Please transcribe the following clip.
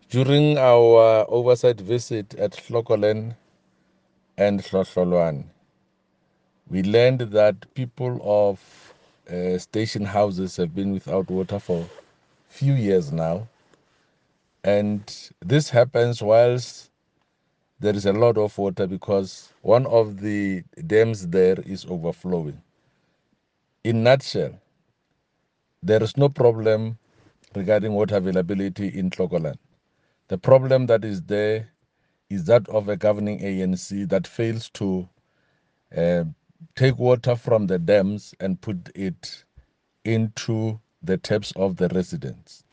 During our oversight visit at Hlokolen and Hlohlolwane, we learned that people of station houses have been without water for few years now. And this happens whilst there is a lot of water because one of the dams there is overflowing. In nutshell, there is no problem regarding water availability in Hlokolen. The problem that is there is that of a governing ANC that fails to uh, take water from the dams and put it into the taps of the residents.